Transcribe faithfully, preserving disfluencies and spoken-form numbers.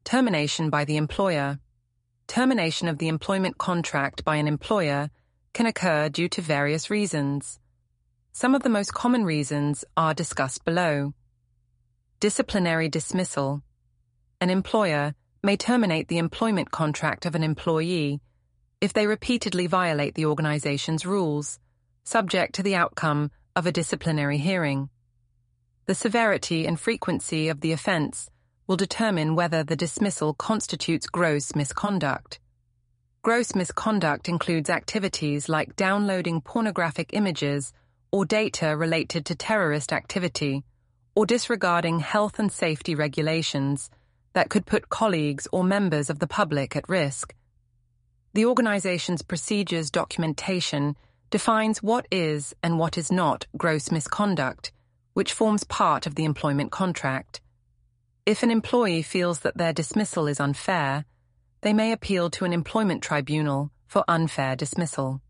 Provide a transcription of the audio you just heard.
Termination by the employer. Termination of the employment contract by an employer can occur due to various reasons. Some of the most common reasons are discussed below. Disciplinary dismissal. An employer may terminate the employment contract of an employee if they repeatedly violate the organization's rules, subject to the outcome of a disciplinary hearing. The severity and frequency of the offense will determine whether the dismissal constitutes gross misconduct. Gross misconduct includes activities like downloading pornographic images or data related to terrorist activity, or disregarding health and safety regulations that could put colleagues or members of the public at risk. The organization's procedures documentation defines what is and what is not gross misconduct, which forms part of the employment contract. If an employee feels that their dismissal is unfair, they may appeal to an employment tribunal for unfair dismissal.